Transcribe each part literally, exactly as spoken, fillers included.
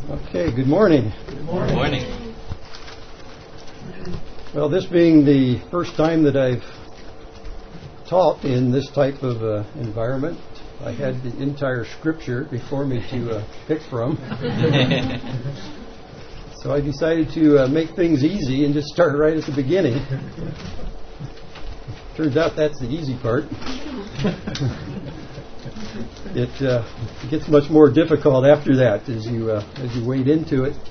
Okay, good morning. Good morning. Morning. Well, this being the first time that I've taught in this type of uh, environment, I had the entire scripture before me to uh, pick from. So I decided to uh, make things easy and just start right at the beginning. Turns out that's the easy part. It uh, gets much more difficult after that as you uh, as you wade into it.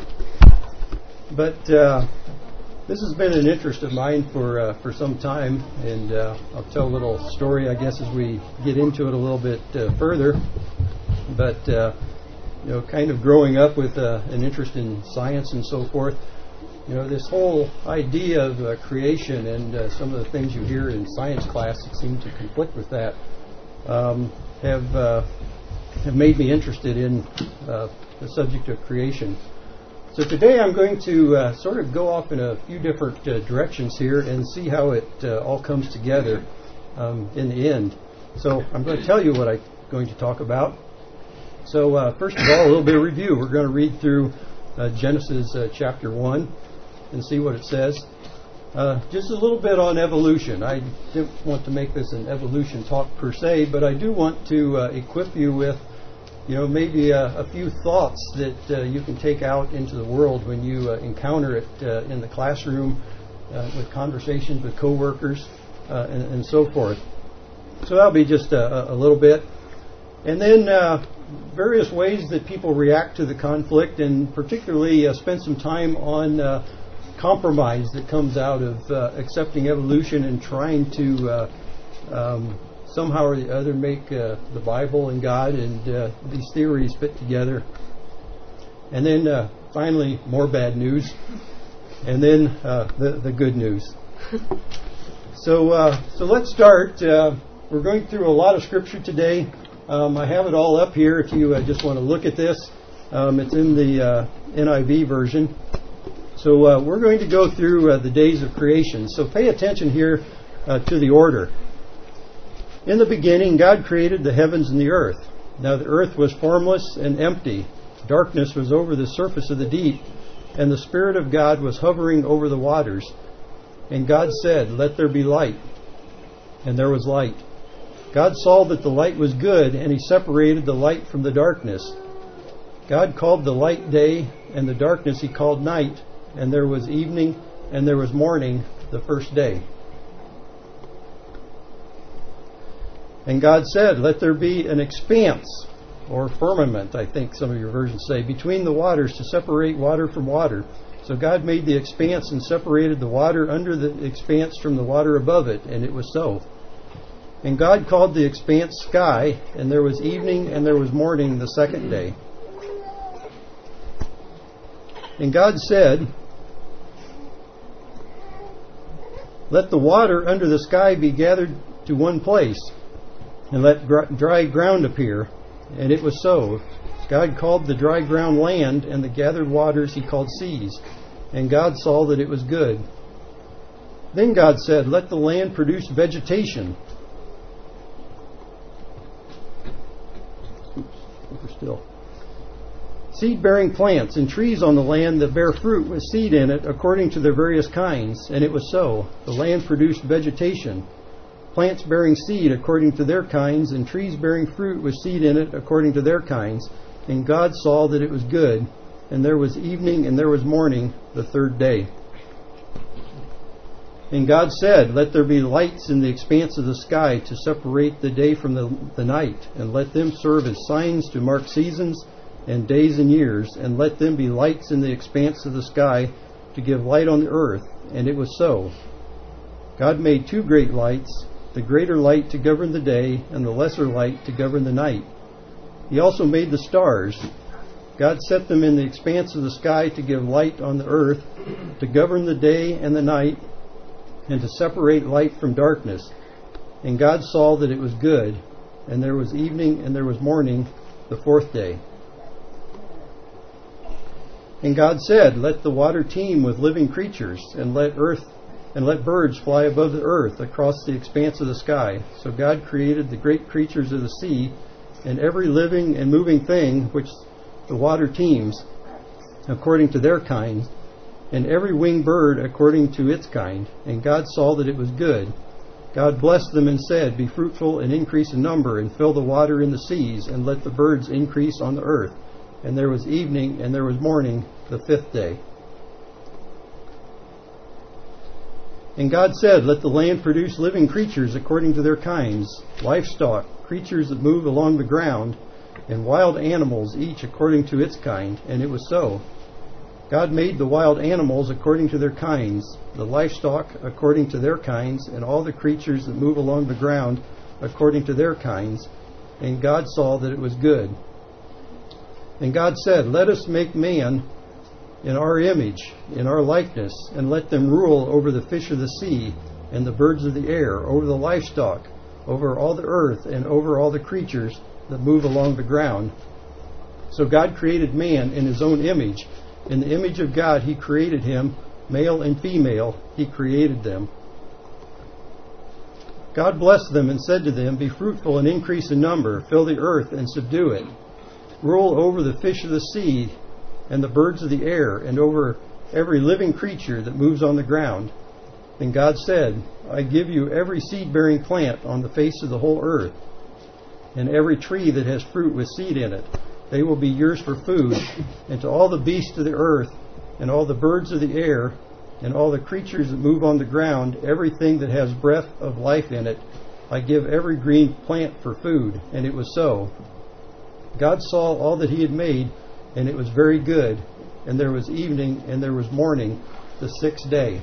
But uh, this has been an interest of mine for uh, for some time, and uh, I'll tell a little story, I guess, as we get into it a little bit uh, further. But uh, you know, kind of growing up with uh, an interest in science and so forth, you know, this whole idea of uh, creation and uh, some of the things you hear in science class that seem to conflict with that. Um, have uh, have made me interested in uh, the subject of creation. So today I'm going to uh, sort of go off in a few different uh, directions here and see how it uh, all comes together um, in the end. So I'm going to tell you what I'm going to talk about. So uh, first of all, a little bit of review. We're going to read through uh, Genesis uh, chapter one and see what it says. Uh, just a little bit on evolution. I didn't want to make this an evolution talk per se, but I do want to uh, equip you with, you know, maybe a, a few thoughts that uh, you can take out into the world when you uh, encounter it uh, in the classroom, uh, with conversations with coworkers, uh, and, and so forth. So that'll be just a, a little bit. And then uh, various ways that people react to the conflict, and particularly uh, spend some time on uh, compromise that comes out of uh, accepting evolution and trying to uh, um, somehow or the other make uh, the Bible and God and uh, these theories fit together. And then uh, finally, more bad news. And then uh, the, the good news. So, uh, so let's start. Uh, we're going through a lot of scripture today. Um, I have it all up here if you uh, just want to look at this. Um, it's in the uh, N I V version. So uh, we're going to go through uh, the days of creation. So pay attention here uh, to the order. In the beginning, God created the heavens and the earth. Now the earth was formless and empty. Darkness was over the surface of the deep, and the Spirit of God was hovering over the waters. And God said, "Let there be light." And there was light. God saw that the light was good, and He separated the light from the darkness. God called the light day, and the darkness He called night. And there was evening, and there was morning, the first day. And God said, "Let there be an expanse," or firmament, I think some of your versions say, "between the waters to separate water from water." So God made the expanse and separated the water under the expanse from the water above it, and it was so. And God called the expanse sky, and there was evening, and there was morning, the second day. And God said, "Let the water under the sky be gathered to one place, and let gr- dry ground appear." And it was so. God called the dry ground land, and the gathered waters He called seas. And God saw that it was good. Then God said, "Let the land produce vegetation." Oops, over still. "Seed-bearing plants and trees on the land that bear fruit with seed in it according to their various kinds." And it was so. The land produced vegetation, plants bearing seed according to their kinds, and trees bearing fruit with seed in it according to their kinds. And God saw that it was good. And there was evening and there was morning, the third day. And God said, "Let there be lights in the expanse of the sky to separate the day from the, the night, and let them serve as signs to mark seasons and days and years, and let them be lights in the expanse of the sky to give light on the earth." And it was so. God made two great lights, the greater light to govern the day, and the lesser light to govern the night. He also made the stars. God set them in the expanse of the sky to give light on the earth, to govern the day and the night, and to separate light from darkness. And God saw that it was good. And there was evening and there was morning, the fourth day. And God said, "Let the water teem with living creatures, and let earth and let birds fly above the earth across the expanse of the sky." So God created the great creatures of the sea, and every living and moving thing which the water teams according to their kind, and every winged bird according to its kind. And God saw that it was good. God blessed them and said, Be fruitful and increase in number, and fill the water in the seas, and let the birds increase on the earth. And there was evening, and there was morning, the fifth day. And God said, Let the land produce living creatures according to their kinds, livestock, creatures that move along the ground, and wild animals, each according to its kind. And it was so. God made the wild animals according to their kinds, the livestock according to their kinds, and all the creatures that move along the ground according to their kinds. And God saw that it was good. And God said, Let us make man in our image, in our likeness, and let them rule over the fish of the sea, and the birds of the air, over the livestock, over all the earth, and over all the creatures that move along the ground. So God created man in his own image. In the image of God he created him, male and female he created them. God blessed them and said to them, Be fruitful and increase in number, fill the earth and subdue it. Rule over the fish of the sea and the birds of the air, and over every living creature that moves on the ground. And God said, I give you every seed-bearing plant on the face of the whole earth, and every tree that has fruit with seed in it. They will be yours for food, and to all the beasts of the earth, and all the birds of the air, and all the creatures that move on the ground, everything that has breath of life in it, I give every green plant for food. And it was so. God saw all that he had made, and it was very good. And there was evening, and there was morning, the sixth day.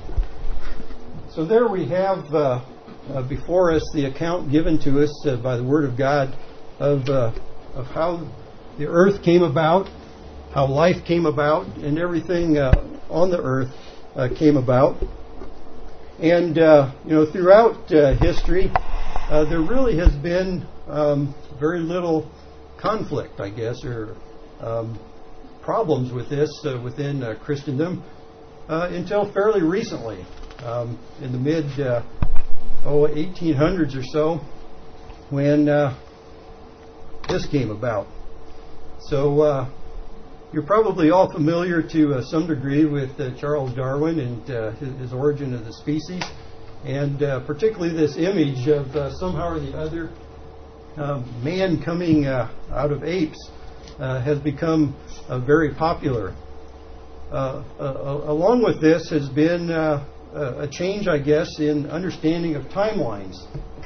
So there we have uh, uh, before us the account given to us uh, by the Word of God of uh, of how the earth came about, how life came about, and everything uh, on the earth uh, came about. And, uh, you know, throughout uh, history, uh, there really has been um, very little conflict, I guess, or um, problems with this uh, within uh, Christendom uh, until fairly recently, um, in the mid uh, oh, eighteen hundreds or so, when uh, this came about. So uh, you're probably all familiar to uh, some degree with uh, Charles Darwin and uh, his, his Origin of the Species, and uh, particularly this image of uh, somehow or the other uh, man coming uh, out of apes uh, has become uh, very popular. Uh, uh, along with this has been uh, a change, I guess, in understanding of timelines.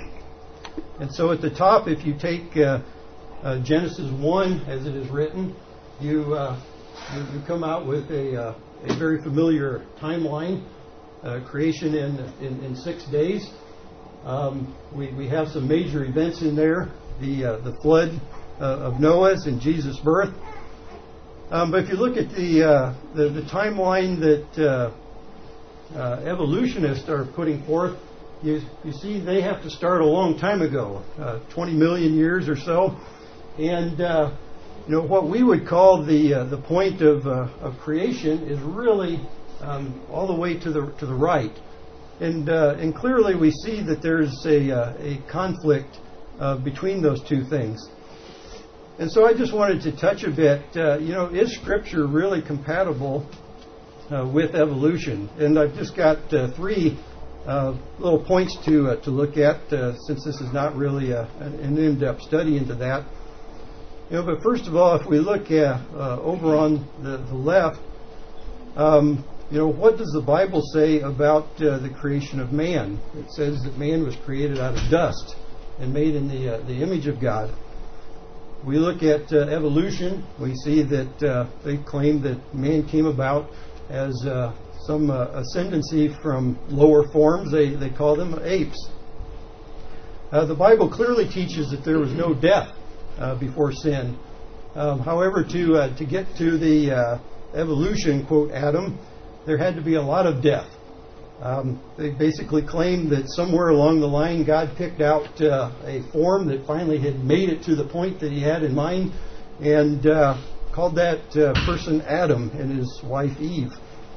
And so at the top, if you take uh, Uh, Genesis one, as it is written, you uh, you, you come out with a, uh, a very familiar timeline, uh, creation in, in in six days. Um, we we have some major events in there: the uh, the flood uh, of Noah's and Jesus' birth. Um, but if you look at the uh, the, the timeline that uh, uh, evolutionists are putting forth, you you see they have to start a long time ago, uh, twenty million years or so. And uh, you know what we would call the uh, the point of uh, of creation is really um, all the way to the to the right, and uh, and clearly we see that there's a uh, a conflict uh, between those two things. And so I just wanted to touch a bit. Uh, you know, is Scripture really compatible uh, with evolution? And I've just got uh, three uh, little points to uh, to look at, uh, since this is not really a, an in-depth study into that. You know, but first of all, if we look at uh, over on the, the left, um, you know, what does the Bible say about uh, the creation of man? It says that man was created out of dust and made in the uh, the image of God. We look at uh, evolution. We see that uh, they claim that man came about as uh, some uh, ascendancy from lower forms. They they call them apes. Uh, the Bible clearly teaches that there was no death Uh, before sin. Um, however, to uh, to get to the uh, evolution, quote, Adam, there had to be a lot of death. Um, they basically claimed that somewhere along the line God picked out uh, a form that finally had made it to the point that he had in mind, and uh, called that uh, person Adam and his wife Eve.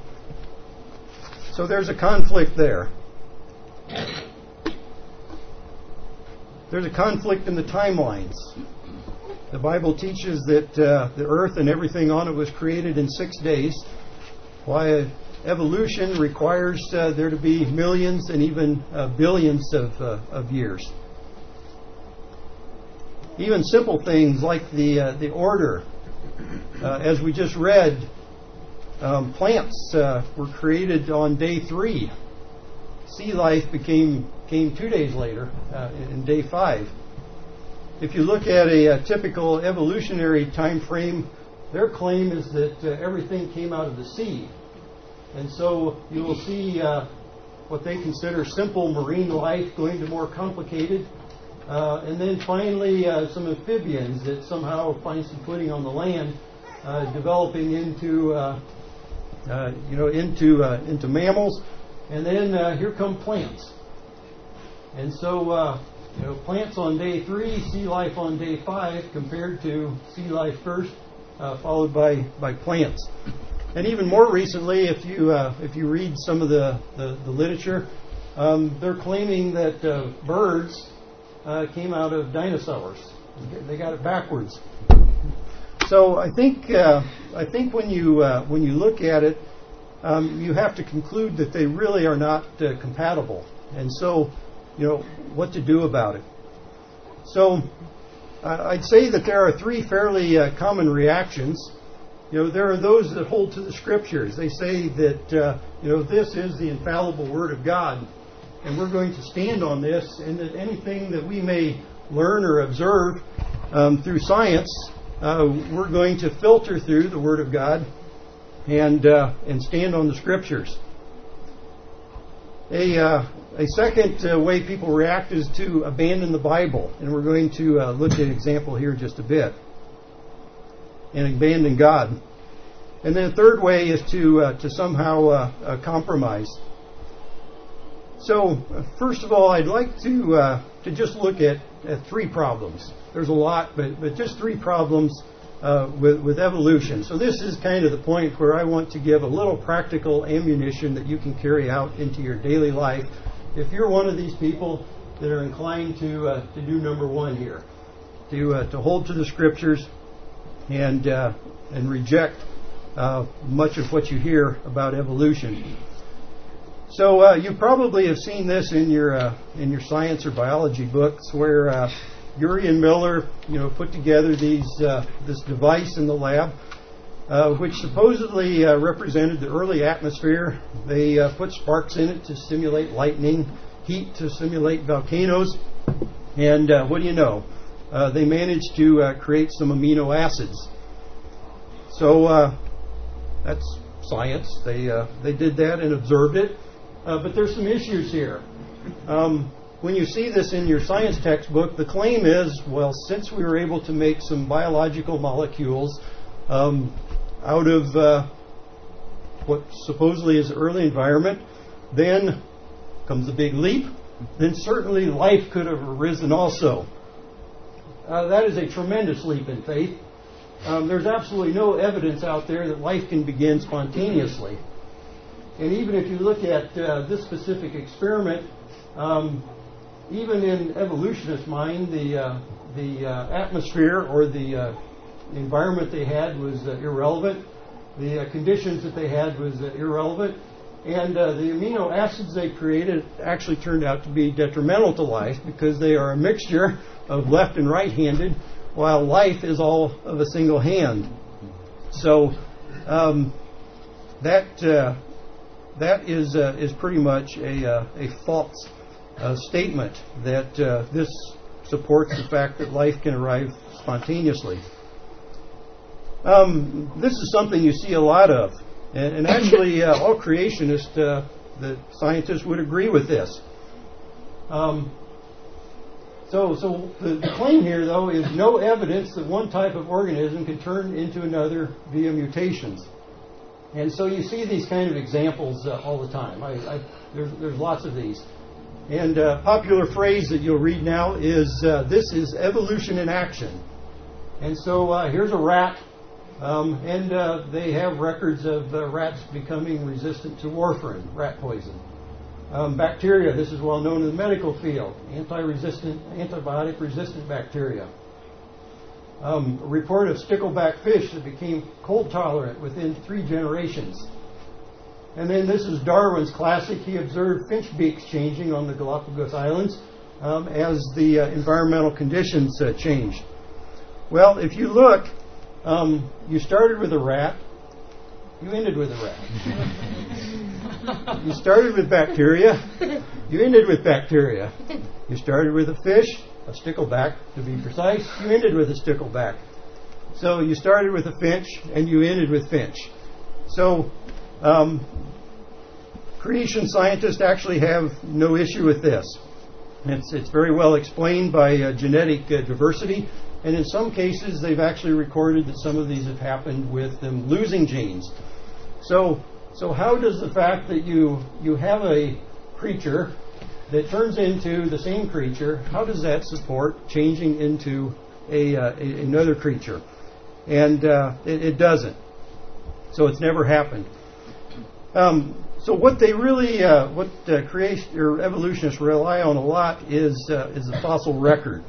So there's a conflict there. There's a conflict in the timelines. The Bible teaches that uh, the earth and everything on it was created in six days, while evolution requires uh, there to be millions and even uh, billions of, uh, of years. Even simple things like the uh, the order, uh, as we just read, um, plants uh, were created on day three. Sea life became came two days later, uh, in day five. If you look at a, a typical evolutionary time frame, their claim is that uh, everything came out of the sea. And so you will see uh, what they consider simple marine life going to more complicated. Uh, and then finally uh, some amphibians that somehow find some footing on the land, uh, developing into uh, uh, you know into uh, into mammals. And then uh, here come plants. And so uh, you know plants on day three, sea life on day five, compared to sea life first, uh, followed by, by plants. And even more recently, if you uh, if you read some of the, the, the literature, um, they're claiming that uh, birds uh, came out of dinosaurs. They got it backwards. So I think uh, I think when you uh, when you look at it, um, you have to conclude that they really are not uh, compatible. And so, you know, what to do about it. So uh, I'd say that there are three fairly uh, common reactions. You know, there are those that hold to the Scriptures. They say that, uh, you know, this is the infallible Word of God, and we're going to stand on this, and that anything that we may learn or observe um, through science, uh, we're going to filter through the Word of God and uh, and stand on the Scriptures. A, uh, a second uh, way people react is to abandon the Bible, and we're going to uh, look at an example here in just a bit. And abandon God. And then a third way is to uh, to somehow uh, uh, compromise. So uh, first of all, I'd like to uh, to just look at, at three problems. There's a lot, but but just three problems uh, with with evolution. So this is kind of the point where I want to give a little practical ammunition that you can carry out into your daily life. If you're one of these people that are inclined to uh, to do number one here, to uh, to hold to the Scriptures. And uh, and reject uh, much of what you hear about evolution. So uh, you probably have seen this in your uh, in your science or biology books, where uh, Urey and Miller, you know, put together these uh, this device in the lab, uh, which supposedly uh, represented the early atmosphere. They uh, put sparks in it to simulate lightning, heat to simulate volcanoes, and uh, what do you know? Uh, they managed to uh, create some amino acids. So uh, that's science. They uh, they did that and observed it. Uh, but there's some issues here. Um, when you see this in your science textbook, the claim is, well, since we were able to make some biological molecules um, out of uh, what supposedly is the early environment, then comes a big leap. Then certainly life could have arisen also. Uh, that is a tremendous leap in faith. Um, there's absolutely no evidence out there that life can begin spontaneously. And even if you look at uh, this specific experiment, um, even in evolutionist mind, the uh, the uh, atmosphere or the uh, environment they had was uh, irrelevant. The uh, conditions that they had was uh, irrelevant. And uh, the amino acids they created actually turned out to be detrimental to life because they are a mixture of left and right-handed, while life is all of a single hand. So um, that uh, that is uh, is pretty much a uh, a false uh, statement that uh, this supports the fact that life can arrive spontaneously. Um, this is something you see a lot of. And, and actually, uh, all creationists, uh, the scientists would agree with this. Um, so, so the, the claim here, though, is no evidence that one type of organism can turn into another via mutations. And so you see these kind of examples uh, all the time. I, I, there's, there's lots of these. And a uh, popular phrase that you'll read now is, uh, this is evolution in action. And so uh, here's a rat. Um, and uh, they have records of uh, rats becoming resistant to warfarin, rat poison. Um, bacteria, this is well known in the medical field, anti-resistant, antibiotic-resistant bacteria. Um, a report of stickleback fish that became cold tolerant within three generations. And then this is Darwin's classic. He observed finch beaks changing on the Galapagos Islands um, as the uh, environmental conditions uh, changed. Well, if you look, um, you started with a rat, you ended with a rat. You started with bacteria, you ended with bacteria. You started with a fish, a stickleback to be precise, you ended with a stickleback. So you started with a finch and you ended with finch. So um, creation scientists actually have no issue with this. It's, it's very well explained by uh, genetic uh, diversity, and in some cases they've actually recorded that some of these have happened with them losing genes. So, so how does the fact that you you have a creature that turns into the same creature, how does that support changing into a, uh, a another creature? And uh, it, it doesn't. So it's never happened. Um, so what they really, uh, what uh, creation or evolutionists rely on a lot is uh, is the fossil record.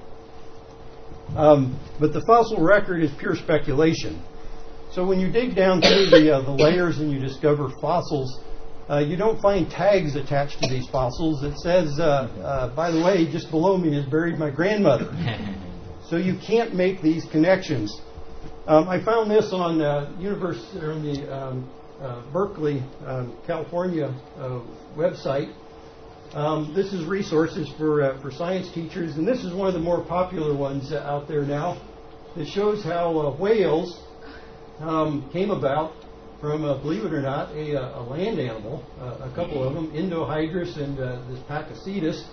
Um, but the fossil record is pure speculation. So when you dig down through the uh, the layers and you discover fossils, uh, you don't find tags attached to these fossils. It says, uh, uh, by the way, just below me is buried my grandmother. So you can't make these connections. Um, I found this on uh, University or on the um, uh, Berkeley, um, California uh, website. Um, this is resources for uh, for science teachers, and this is one of the more popular ones uh, out there now. It shows how uh, whales um, came about from, uh, believe it or not, a, a land animal, uh, a couple of them, Indohydrus and uh, this Pakicetus.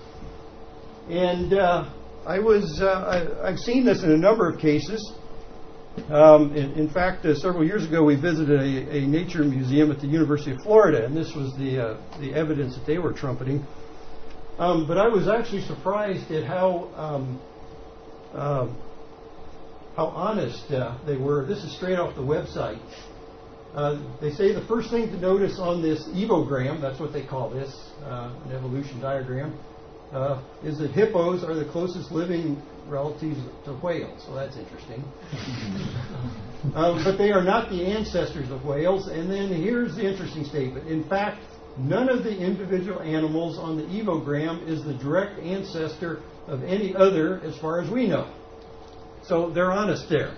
And uh, I was uh, I, I've seen this in a number of cases. Um, in, in fact, uh, several years ago, we visited a, a nature museum at the University of Florida, and this was the uh, the evidence that they were trumpeting. Um, but I was actually surprised at how um, uh, how honest uh, they were. This is straight off the website. Uh, they say the first thing to notice on this evogram, that's what they call this, uh, an evolution diagram, uh, is that hippos are the closest living relatives to whales. So that's interesting. um, but they are not the ancestors of whales. And then here's the interesting statement. In fact, none of the individual animals on the evogram is the direct ancestor of any other as far as we know. So they're honest there.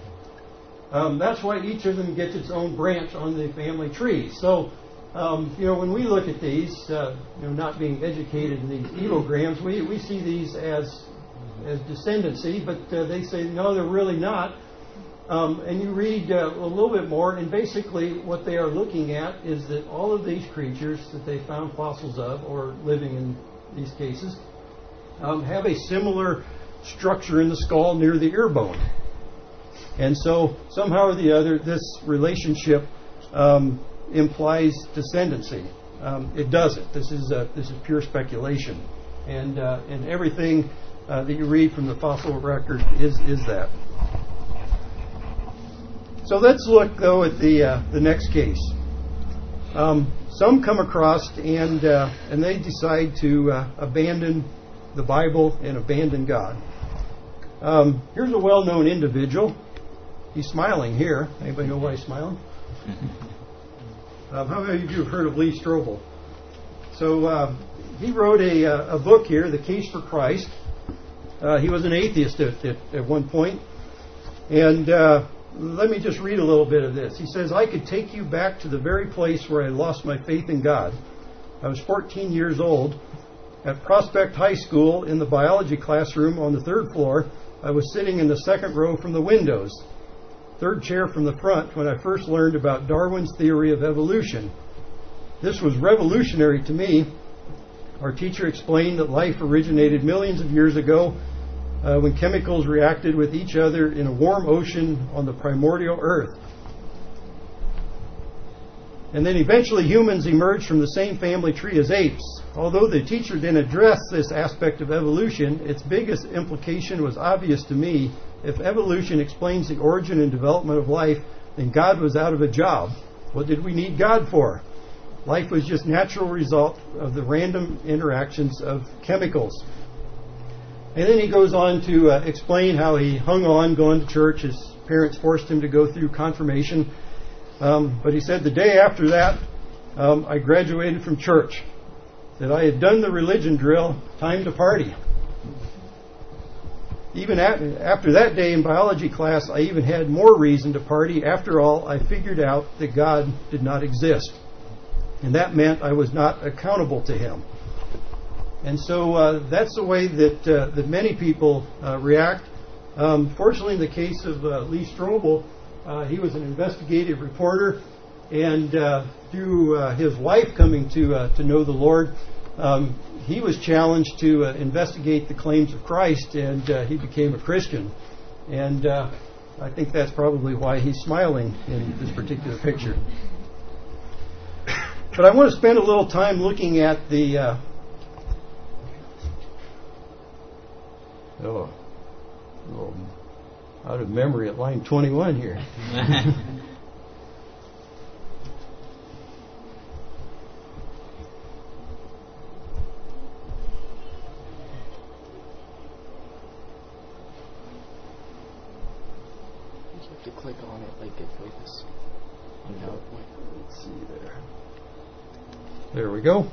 Um, that's why each of them gets its own branch on the family tree. So, um, you know, when we look at these, uh, you know, not being educated in these evograms, we, we see these as as descendancy, but uh, they say, no, they're really not. Um, and you read uh, a little bit more, and basically what they are looking at is that all of these creatures that they found fossils of, or living in these cases, um, have a similar structure in the skull near the ear bone. And so, somehow or the other, this relationship um, implies descendancy. Um, it doesn't. This is uh, this is pure speculation, and uh, and everything uh, that you read from the fossil record is is that. So let's look though at the uh, the next case. Um, some come across and uh, and they decide to uh, abandon the Bible and abandon God. Um, here's a well-known individual. He's smiling here. Anybody know why he's smiling? Um, how many of you have heard of Lee Strobel? So uh, he wrote a, uh, a book here, The Case for Christ. Uh, he was an atheist at, at, at one point. And uh, let me just read a little bit of this. He says, I could take you back to the very place where I lost my faith in God. I was fourteen years old. At Prospect High School, in the biology classroom on the third floor, I was sitting in the second row from the windows, third chair from the front, when I first learned about Darwin's theory of evolution. This was revolutionary to me. Our teacher explained that life originated millions of years ago uh, when chemicals reacted with each other in a warm ocean on the primordial Earth. And then eventually humans emerged from the same family tree as apes. Although the teacher didn't address this aspect of evolution, its biggest implication was obvious to me. If evolution explains the origin and development of life, then God was out of a job. What did we need God for? Life was just natural result of the random interactions of chemicals. And then he goes on to uh, explain how he hung on going to church. His parents forced him to go through confirmation. Um, but he said, the day after that, um, I graduated from church. That I had done the religion drill, time to party. Even at, after that day in biology class, I even had more reason to party. After all, I figured out that God did not exist. And that meant I was not accountable to Him. And so uh, that's the way that uh, that many people uh, react. Um, fortunately, in the case of uh, Lee Strobel, uh, he was an investigative reporter. And uh, through uh, his wife coming to uh, to know the Lord, um, he was challenged to uh, investigate the claims of Christ, and uh, he became a Christian. And uh, I think that's probably why he's smiling in this particular picture. But I want to spend a little time looking at the uh, oh, a little out of memory at line twenty-one here. To click on it like it focus. No. Let's see there. There we go.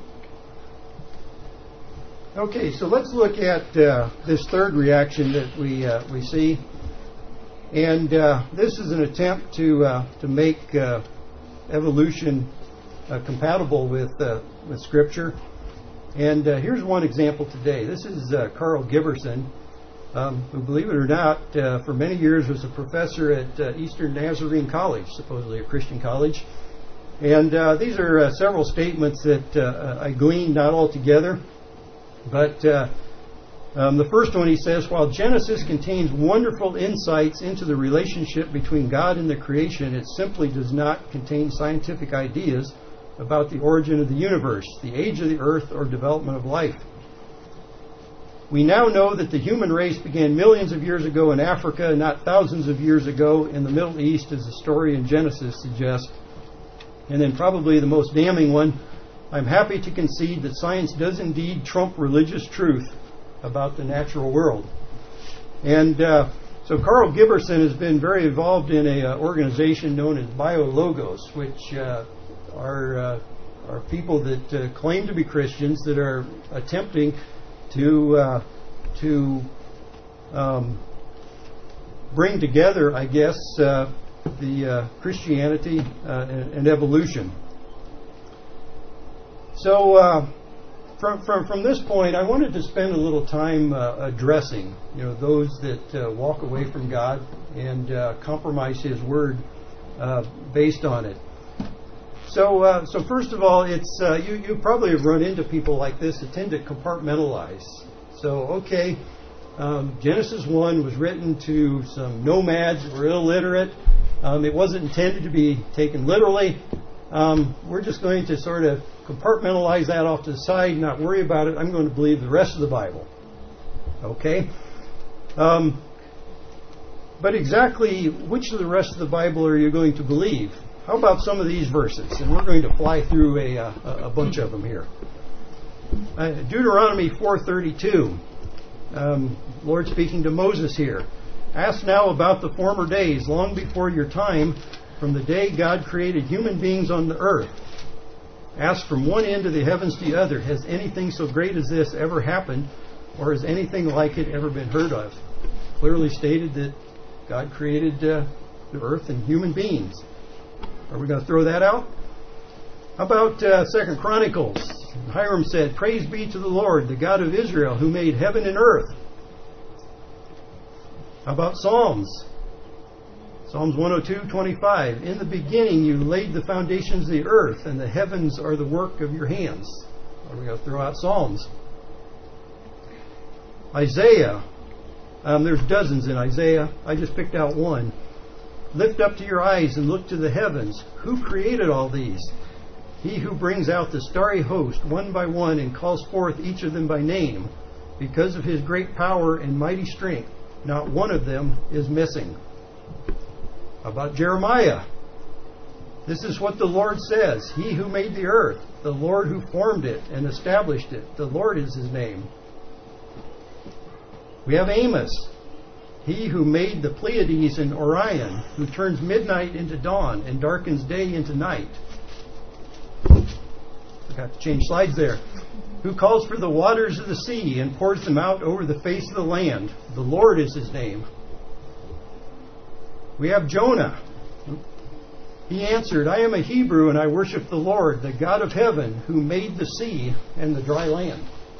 Okay, so let's look at uh, this third reaction that we uh, we see, and uh, this is an attempt to uh, to make uh, evolution uh, compatible with uh, with Scripture. And uh, here's one example today. This is uh, Carl Giberson. Um, who, believe it or not, uh, for many years was a professor at uh, Eastern Nazarene College, supposedly a Christian college. And uh, these are uh, several statements that uh, I gleaned not all together. But uh, um, the first one, he says, while Genesis contains wonderful insights into the relationship between God and the creation, it simply does not contain scientific ideas about the origin of the universe, the age of the earth, or development of life. We now know that the human race began millions of years ago in Africa, not thousands of years ago in the Middle East, as the story in Genesis suggests. And then probably the most damning one, I'm happy to concede that science does indeed trump religious truth about the natural world. And uh, so Carl Giberson has been very involved in an uh, organization known as BioLogos, which uh, are, uh, are people that uh, claim to be Christians that are attempting to uh, to um, bring together, I guess, uh, the uh, Christianity uh, and, and evolution. So, uh, from from from this point, I wanted to spend a little time uh, addressing, you know, those that uh, walk away from God and uh, compromise His Word uh, based on it. So, uh, so first of all, it's uh, you. You probably have run into people like this that tend to compartmentalize. So, okay, um, Genesis one was written to some nomads that were illiterate. Um, it wasn't intended to be taken literally. Um, we're just going to sort of compartmentalize that off to the side, not worry about it. I'm going to believe the rest of the Bible. Okay, um, but exactly which of the rest of the Bible are you going to believe? How about some of these verses? And we're going to fly through a, a, a bunch of them here. Uh, Deuteronomy four thirty-two. Um, Lord speaking to Moses here. Ask now about the former days, long before your time, from the day God created human beings on the earth. Ask from one end of the heavens to the other. Has anything so great as this ever happened, or has anything like it ever been heard of? Clearly stated that God created uh, the earth and human beings. Are we going to throw that out? How about uh, Second Chronicles? Hiram said, praise be to the Lord, the God of Israel, who made heaven and earth. How about Psalms? Psalms one oh two, twenty-five. In the beginning you laid the foundations of the earth, and the heavens are the work of your hands. Are we going to throw out Psalms? Isaiah. Um, there's dozens in Isaiah. I just picked out one. Lift up to your eyes and look to the heavens. Who created all these? He who brings out the starry host one by one and calls forth each of them by name. Because of His great power and mighty strength, not one of them is missing. How about Jeremiah? This is what the Lord says. He who made the earth, the Lord who formed it and established it. The Lord is His name. We have Amos, he who made the Pleiades and Orion, who turns midnight into dawn and darkens day into night. Forgot to change slides there. Who calls for the waters of the sea and pours them out over the face of the land. The Lord is his name. We have Jonah. He answered, I am a Hebrew and I worship the Lord, the God of heaven, who made the sea and the dry land.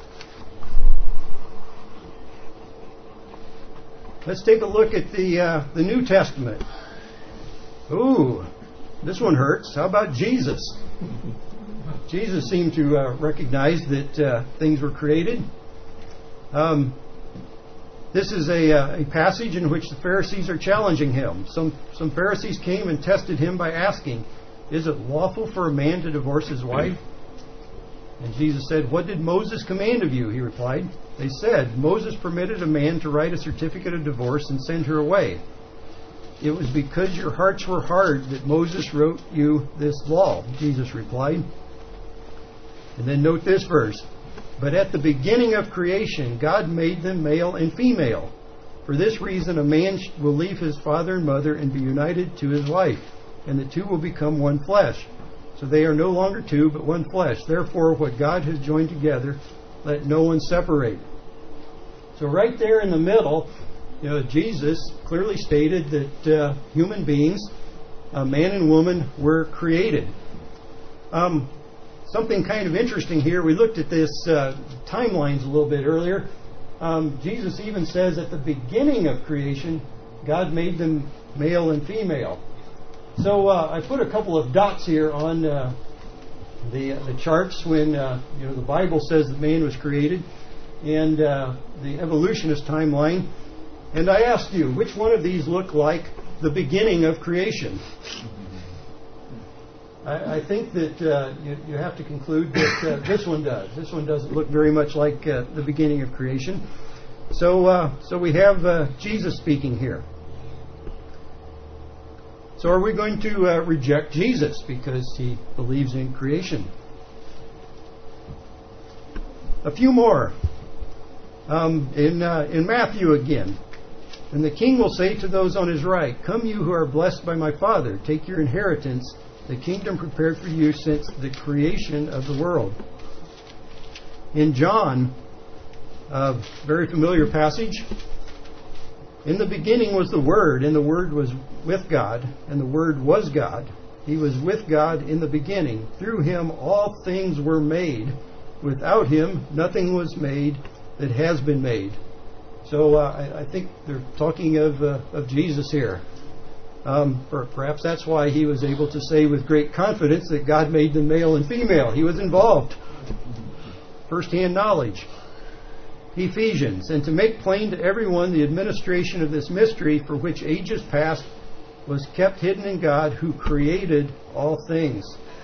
Let's take a look at the uh, the New Testament. Ooh, this one hurts. How about Jesus? Jesus seemed to uh, recognize that uh, things were created. Um, this is a, uh, a passage in which the Pharisees are challenging him. Some some Pharisees came and tested him by asking, is it lawful for a man to divorce his wife? And Jesus said, what did Moses command of you? He replied. They said, Moses permitted a man to write a certificate of divorce and send her away. It was because your hearts were hard that Moses wrote you this law, Jesus replied. And then note this verse. But at the beginning of creation, God made them male and female. For this reason, a man will leave his father and mother and be united to his wife, and the two will become one flesh. So they are no longer two, but one flesh. Therefore, what God has joined together, let no one separate. So right there in the middle, you know, Jesus clearly stated that uh, human beings, uh, man and woman, were created. Um, something kind of interesting here. We looked at this uh, timelines a little bit earlier. Um, Jesus even says at the beginning of creation, God made them male and female. So uh, I put a couple of dots here on uh, the the charts when uh, you know the Bible says that man was created, and uh, the evolutionist timeline. And I asked you, which one of these look like the beginning of creation? I, I think that uh, you, you have to conclude that uh, this one does. This one doesn't look very much like uh, the beginning of creation. So, uh, so we have uh, Jesus speaking here. So are we going to uh, reject Jesus because he believes in creation? A few more. Um, in uh, in Matthew again. And the king will say to those on his right, come you who are blessed by my Father, take your inheritance, the kingdom prepared for you since the creation of the world. In John, a very familiar passage, in the beginning was the Word, and the Word was with God, and the Word was God. He was with God in the beginning. Through him all things were made. Without him nothing was made that has been made. So uh, I, I think they're talking of uh, of Jesus here. Um, for, perhaps that's why he was able to say with great confidence that God made them male and female. He was involved. First-hand knowledge. Ephesians, and to make plain to everyone the administration of this mystery for which ages past was kept hidden in God who created all things.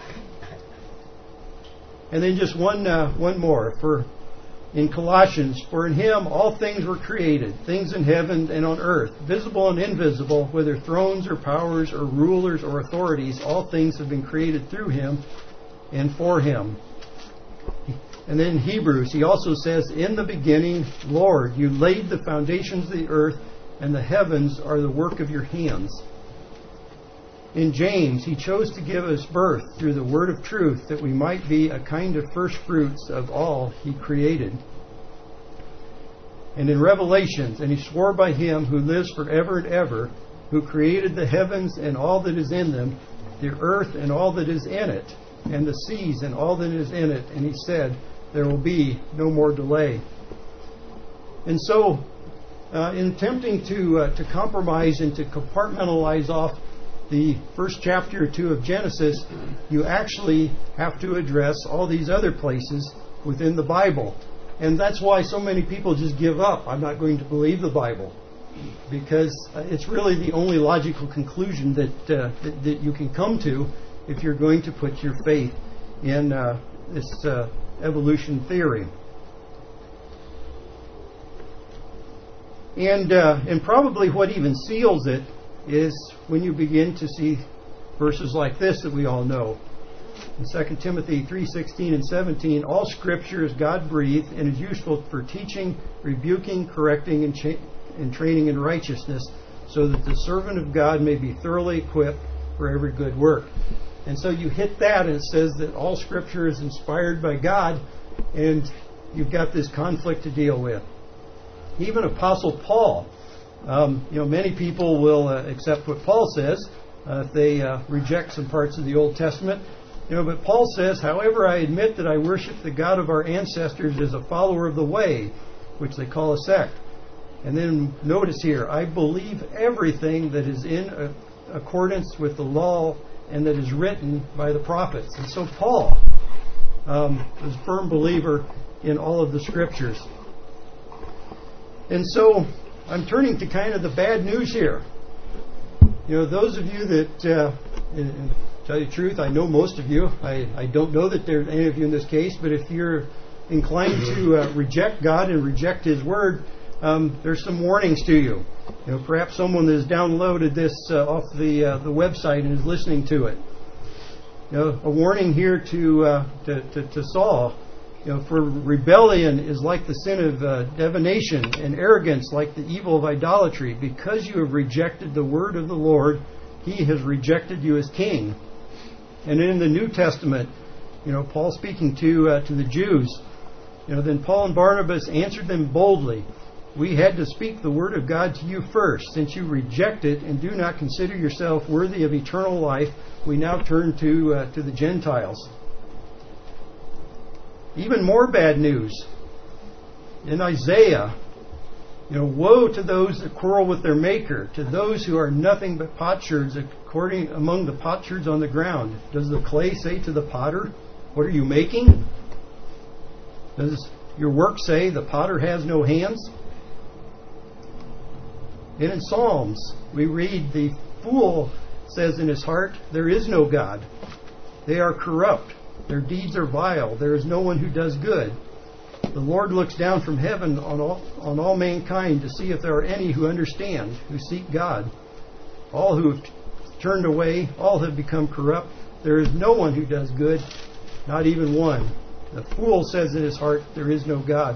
And then just one uh, one more for in Colossians, for in him all things were created, things in heaven and on earth, visible and invisible, whether thrones or powers or rulers or authorities, all things have been created through him and for him. And then in Hebrews, he also says, in the beginning, Lord, you laid the foundations of the earth, and the heavens are the work of your hands. In James, he chose to give us birth through the word of truth, that we might be a kind of first fruits of all he created. And in Revelations, and he swore by him who lives forever and ever, who created the heavens and all that is in them, the earth and all that is in it, and the seas and all that is in it. And he said, there will be no more delay. And so, uh, in attempting to uh, to compromise and to compartmentalize off the first chapter or two of Genesis, you actually have to address all these other places within the Bible. And that's why so many people just give up. I'm not going to believe the Bible. Because it's really the only logical conclusion that, uh, that, that you can come to if you're going to put your faith in uh, this uh, evolution theory. And uh, and probably what even seals it is when you begin to see verses like this that we all know. In Second Timothy three sixteen and seventeen, all Scripture is God-breathed and is useful for teaching, rebuking, correcting, and, cha- and training in righteousness, so that the servant of God may be thoroughly equipped for every good work. And so you hit that, and it says that all Scripture is inspired by God, and you've got this conflict to deal with. Even Apostle Paul, um, you know, many people will uh, accept what Paul says uh, if they uh, reject some parts of the Old Testament. You know, but Paul says, however, I admit that I worship the God of our ancestors as a follower of the way, which they call a sect. And then notice here, I believe everything that is in uh, accordance with the law and that is written by the prophets. And so Paul um, was a firm believer in all of the Scriptures. And so I'm turning to kind of the bad news here. You know, those of you that, uh, and, and tell you the truth, I know most of you. I, I don't know that there's any of you in this case, but if you're inclined to uh, reject God and reject His Word, um, there's some warnings to you. You know, perhaps someone has downloaded this uh, off the uh, the website and is listening to it. You know, a warning here to uh, to, to, to Saul. You know, for rebellion is like the sin of uh, divination, and arrogance like the evil of idolatry. Because you have rejected the word of the Lord, He has rejected you as king. And in the New Testament, you know, Paul speaking to uh, to the Jews, you know, then Paul and Barnabas answered them boldly. We had to speak the word of God to you first. Since you reject it and do not consider yourself worthy of eternal life, we now turn to uh, to the Gentiles. Even more bad news. In Isaiah, you know, woe to those that quarrel with their maker, to those who are nothing but potsherds according among the potsherds on the ground. Does the clay say to the potter, what are you making? Does your work say the potter has no hands? And in Psalms, we read, the fool says in his heart, there is no God. They are corrupt. Their deeds are vile. There is no one who does good. The Lord looks down from heaven on all, on all mankind to see if there are any who understand, who seek God. All who have turned away, all have become corrupt. There is no one who does good, not even one. The fool says in his heart, there is no God.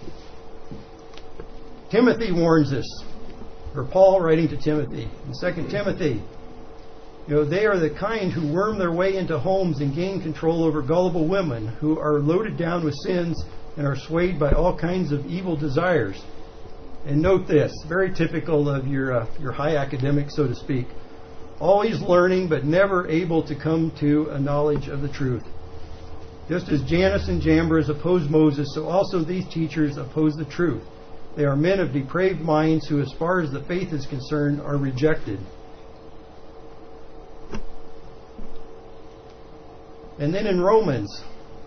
Timothy warns us, or Paul writing to Timothy, in Second Timothy, you know, they are the kind who worm their way into homes and gain control over gullible women who are loaded down with sins and are swayed by all kinds of evil desires. And note this, very typical of your uh, your high academics, so to speak. Always learning, but never able to come to a knowledge of the truth. Just as Jannes and Jambres opposed Moses, so also these teachers oppose the truth. They are men of depraved minds who, as far as the faith is concerned, are rejected. And then in Romans,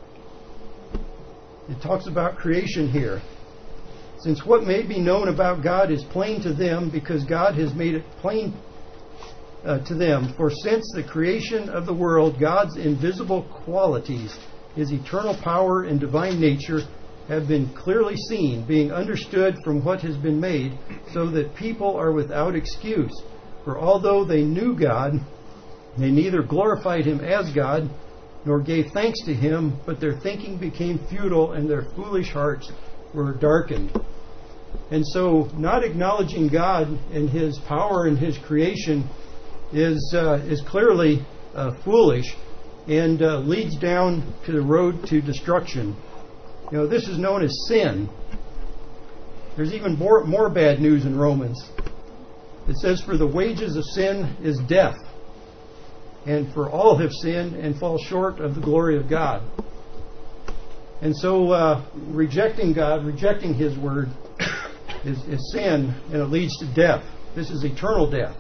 it talks about creation here. Since what may be known about God is plain to them, because God has made it plain uh, to them. For since the creation of the world, God's invisible qualities, His eternal power and divine nature, have been clearly seen, being understood from what has been made, so that people are without excuse. For although they knew God, they neither glorified Him as God, nor gave thanks to Him, but their thinking became futile, and their foolish hearts were darkened. And so, not acknowledging God and His power and His creation is uh, is clearly uh, foolish, and uh, leads down to the road to destruction. You know, this is known as sin. There's even more, more bad news in Romans. It says, for the wages of sin is death, and for all have sinned and fall short of the glory of God. And so uh, rejecting God, rejecting His Word is, is sin, and it leads to death. This is eternal death.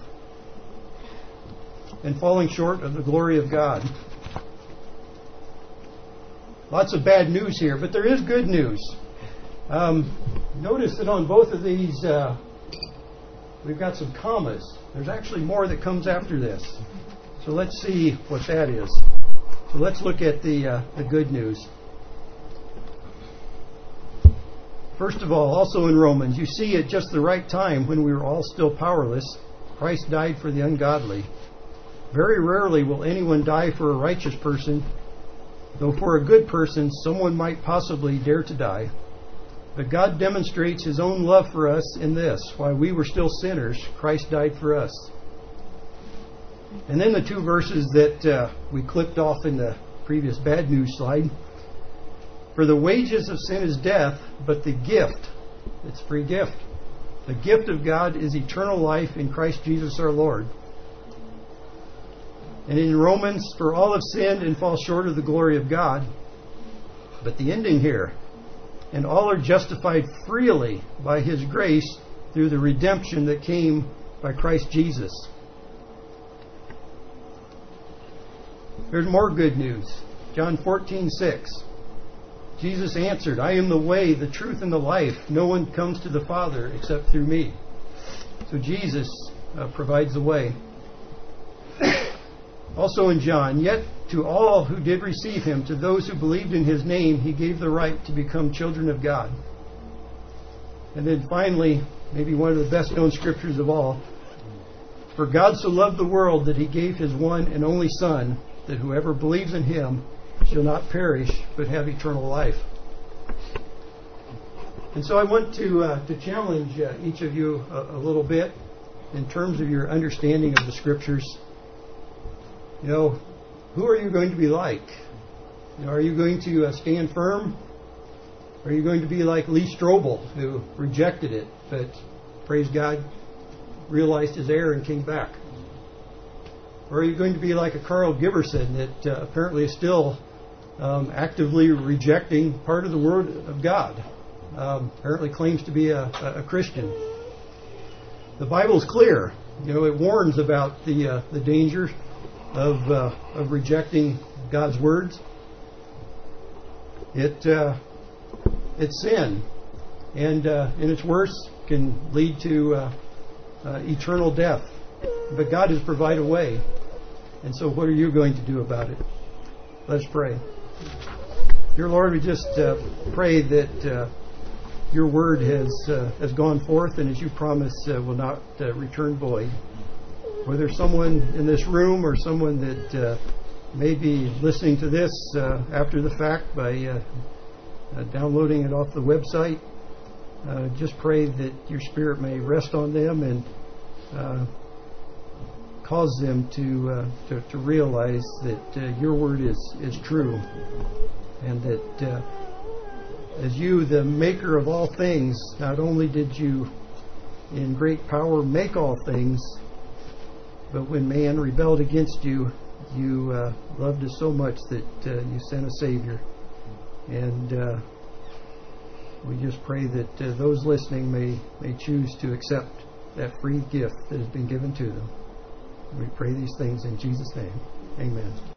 And falling short of the glory of God. Lots of bad news here, but there is good news. Um, notice that on both of these, uh, we've got some commas. There's actually more that comes after this. So let's see what that is. So let's look at the uh, the good news. First of all, also in Romans, you see at just the right time when we were all still powerless, Christ died for the ungodly. Very rarely will anyone die for a righteous person, though for a good person someone might possibly dare to die. But God demonstrates His own love for us in this: while we were still sinners, Christ died for us. And then the two verses that uh, we clipped off in the previous bad news slide. For the wages of sin is death, but the gift, it's a free gift. The gift of God is eternal life in Christ Jesus our Lord. And in Romans, for all have sinned and fall short of the glory of God. But the ending here, and all are justified freely by His grace through the redemption that came by Christ Jesus. There's more good news. John fourteen six. Jesus answered, I am the way, the truth, and the life. No one comes to the Father except through me. So Jesus uh, provides the way. Also in John, yet to all who did receive Him, to those who believed in His name, He gave the right to become children of God. And then finally, maybe one of the best known scriptures of all. For God so loved the world that He gave His one and only Son, that whoever believes in Him shall not perish, but have eternal life. And so I want to uh, to challenge uh, each of you a, a little bit in terms of your understanding of the Scriptures. You know, who are you going to be like? You know, are you going to uh, stand firm? Are you going to be like Lee Strobel, who rejected it, but, praise God, realized his error and came back? Or are you going to be like a Carl Giberson that uh, apparently is still um, actively rejecting part of the Word of God? Um, apparently claims to be a, a Christian. The Bible is clear. You know, it warns about the uh, the danger of uh, of rejecting God's words. It uh, it's sin, and uh, and its worse can lead to uh, uh, eternal death. But God has provided a way, and so what are you going to do about it? Let's pray. Dear Lord, we just uh, pray that uh, Your word has uh, has gone forth, and as You promised, uh, will not uh, return void. Whether someone in this room or someone that uh, may be listening to this uh, after the fact by uh, uh, downloading it off the website, uh, just pray that Your Spirit may rest on them and uh, cause them to, uh, to to realize that uh, Your word is, is true, and that uh, as You, the maker of all things, not only did You in great power make all things, but when man rebelled against You, You uh, loved us so much that uh, You sent a Savior. And uh, we just pray that uh, those listening may, may choose to accept that free gift that has been given to them. We pray these things in Jesus' name. Amen.